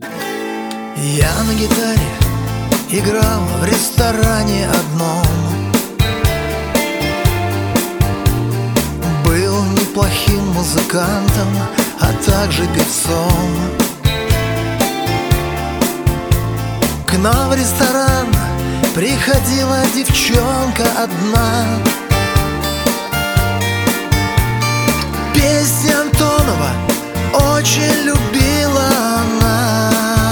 Я на гитаре играл в ресторане одном. Был неплохим музыкантом, а также певцом. К нам в ресторан приходила девчонка одна. Песни Антонова очень любила она.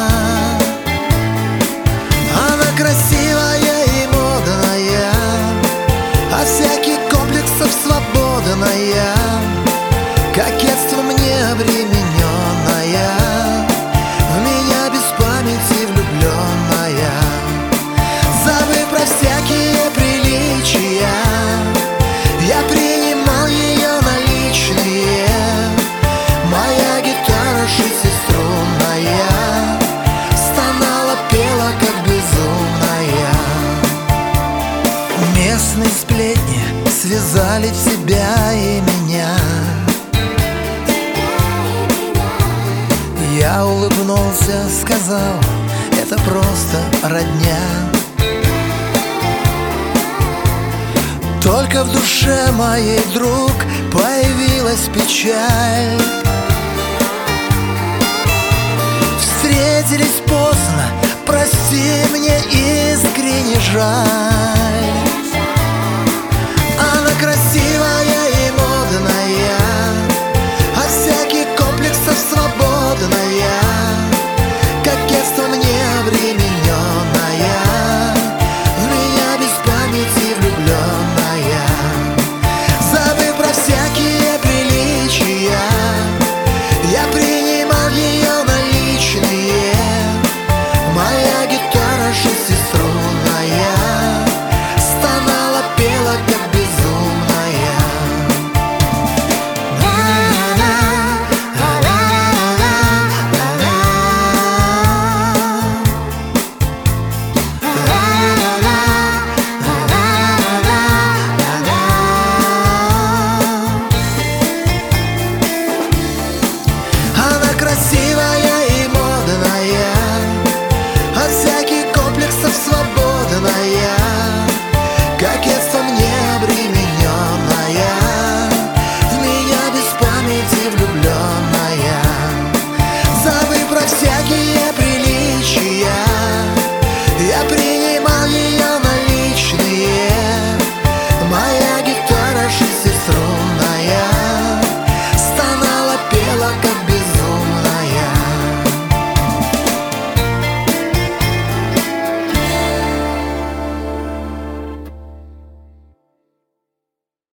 Она красивая и модная, от всяких комплексов свободная, кокетством не обремененная, в меня без памяти влюбленная. Забыв про всякие приличия, я принимал ее наличные. Моя гитара шестиструнная стонала, пела как безумная. Местные сплетни связали тебя и меня. Я улыбнулся, сказал: это просто родня. Только в душе моей, друг, появилась печаль. Встретились поздно, прости, мне искренне жаль. Она красивая